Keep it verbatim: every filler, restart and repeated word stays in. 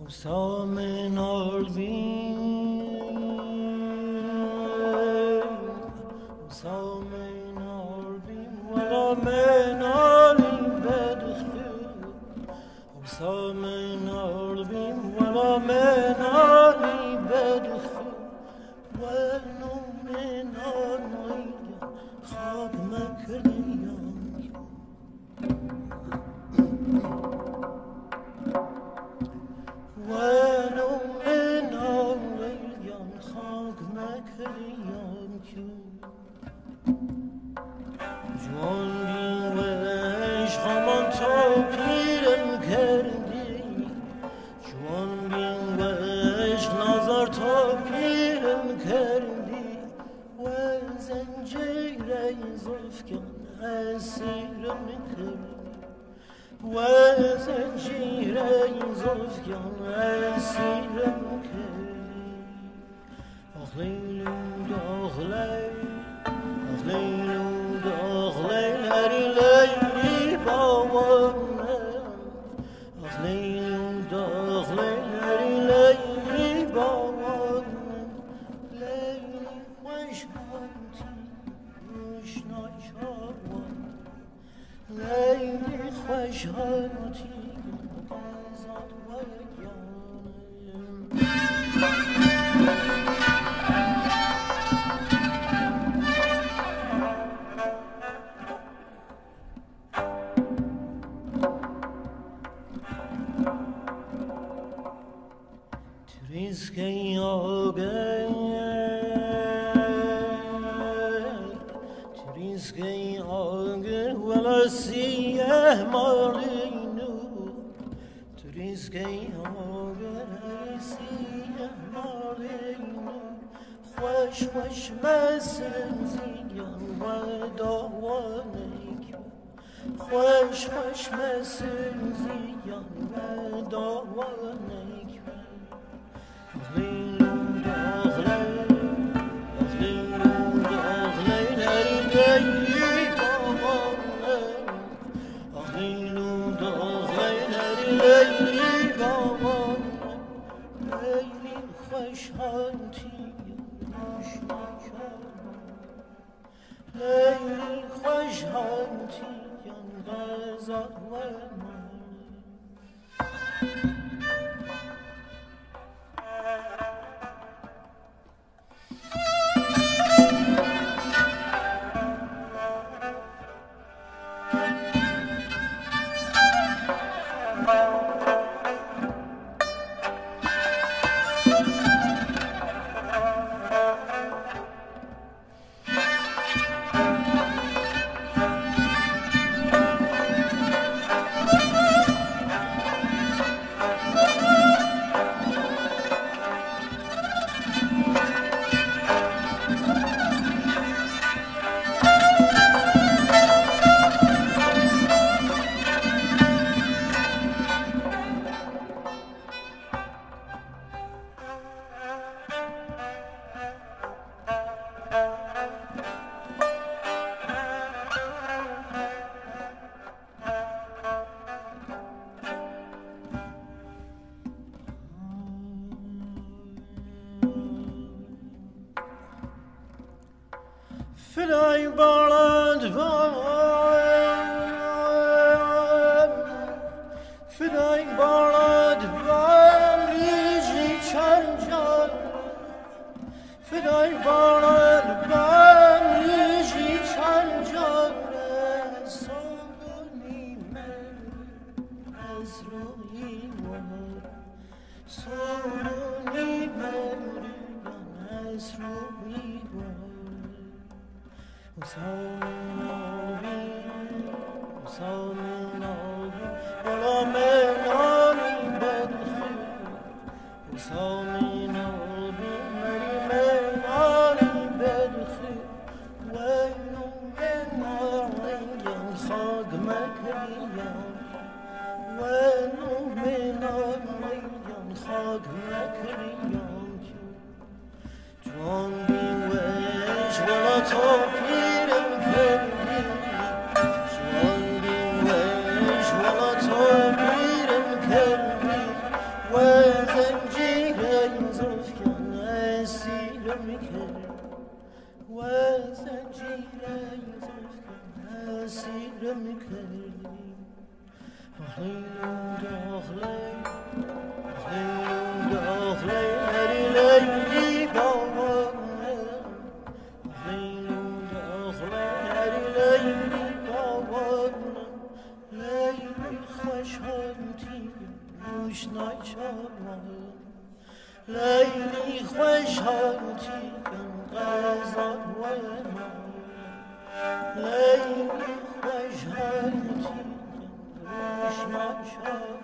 سامن آلبین سامن آلبین ولا من آلی بدخل سامن آلبین ولا من آلی بدخل ولو من آلی خواب مکریم ولو من آلیان خاک نکریم که جوان بین و عشقمان تا پیرم کردی جوان بین و عشق نظر تا پیرم کردی و زنجیر زلفکن اسیرم کردی و زنجیر زلفکن اسیرم کردی آخ لیلو داغ لیل آخ لیلو داغ لیل هری لیلی باورم آخ لیلو داغ لیل هری لیلی باورم لیلی خوش هاتی روشنای شاوان لیلی خوش هاتی قضات و یانم Trizke ağır, trizke ağır, vela siyah marinu. Trizke ağır, siyah marinu. Xoş xoş mesin ziyan ve davaneyk. Xoş xoş mesin ziyan ve davaneyk. لیلو داغ لیل آخ لیلو داغ لیل هری لیلی باورم آخ لیلو داغ لیل هری لیلی باورم لیلی خوش هاتی روشنا کردم لیلی خوش هاتی غزات و من فدای بالاد بام فدای بالاد بام ریجی چند جان فدای بالاد بام ریجی چند جان سوگونی من از روی مهر سوگونی من از روی مهر سامن آلبین سامن آلبین ولا من آلی بدخل سامن آلبین مری من آلی بدخل ویلو من آلیم خاک مکریم ویلو من آلیم خاک مکریم جوان بین ویش ولا تو پیرم کردی جوان بین ویش ولا تو پیرم کردی کرد و زنجیر اسیرم کردی لیلو داخلی لیلو داخلی هری لیلی باورم لیلو داخلی هری لیلی باورم لیلی خوشحالتی روش نچارم لیلی خوشحالتی قزان و ما لیلی خوشحالتی روش نچارم